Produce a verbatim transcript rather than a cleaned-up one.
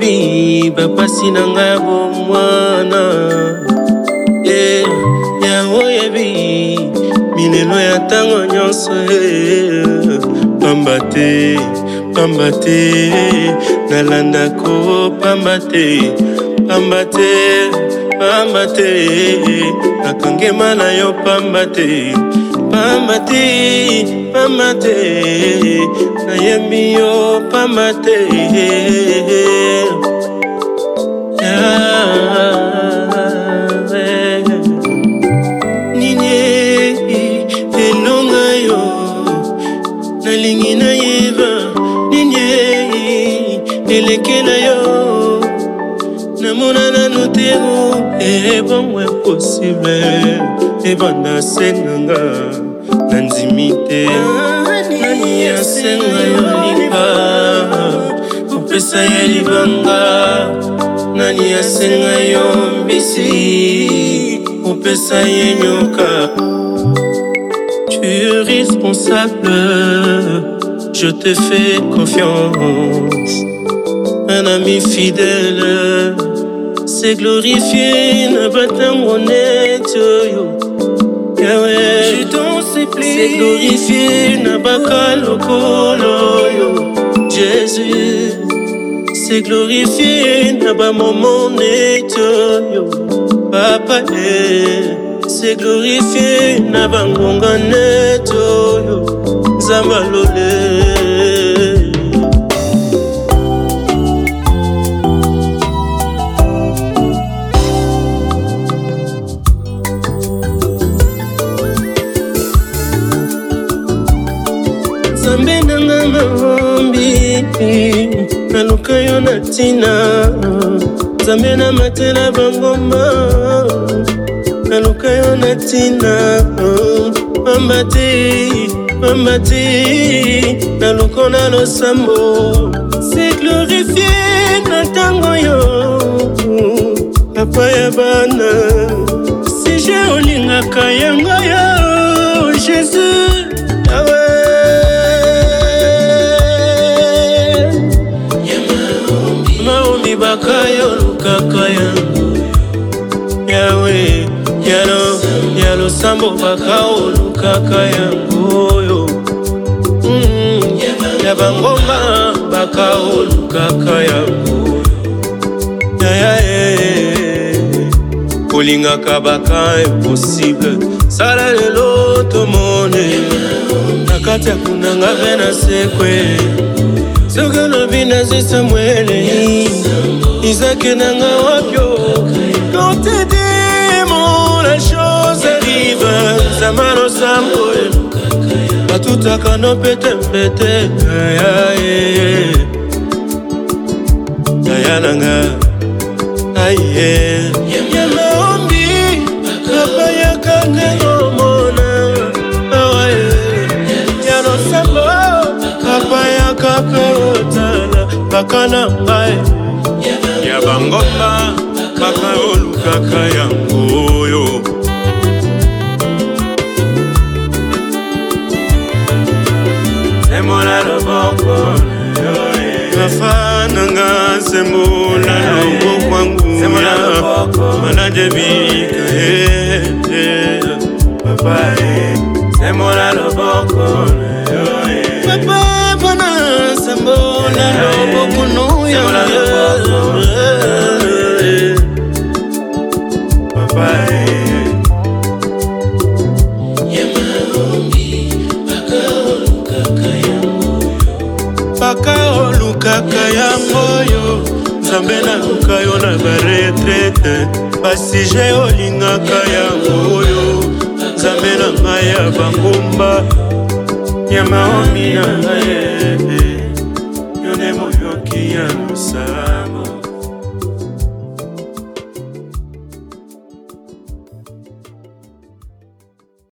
oyebi bapasi na ngai bomwana eh ya oyebi milelo ya tango nyonso eh pamba te pamba te nalanda ko pamba te pamba te pamba te nakangema na yo pamba te pamba te pamba te nayembi yo pamba te nini elonga yo nalingi nayeba nini elekela yo namona nano te ebongo impossible ebanda senganga nanzimi te nani asenga yo liba opesa ye libanga nani asenga yo mbisi opesa ye nyoka. Tu es responsable, je te fais confiance. Un ami fidèle, c'est glorifié, ne battons honnête, yo. Je t'en supplie, c'est glorifié, ne battons lokolo, Jésus, c'est glorifié, ne battons mon yo. Papa, c'est glorifié, ne battons yo. Zambalole. Zambe nanga maombi naluka yo na tina Zambe na matela bangoma naluka yo na tina Pamba te, pamba te naluka na losambo c'est glorifié na tango yo Papa ya bana si je olingaka yango yo Jésus Bakayo lukaka yangu Yahweh Yalo Yalo sambo bakao lukaka yangu yo mm, Yabangoma bakao lukaka yangu Ya ya eh Kolinga kabaka impossible Sala lelo tomone Nakata kunanga vena sekwe Soka lobina zi Samuele Isaac nanga wapyo Quand t'es démon la chose arrive Zamano Samuel Batuta kano pete mpete Ayaye Ayaye Ayaye Yama ombi Kapa ya kange omona Awaye Yano sambo Kapa ya kapa otala Bakana mbae Yabangoma Baka olukaka yango yo Semola loboko Kafananga semola loboko kwangu Semola loboko Manajebika Papa Semola loboko Papa bana semola loboko nuya Semola loboko Papa Baka olukaka yango yo Nzambe na luka yo na baretrete Basije olingaka yango yo Nzambe na ngai ya bangomba Ya maomi na ngai Yone moyoki ya lusambo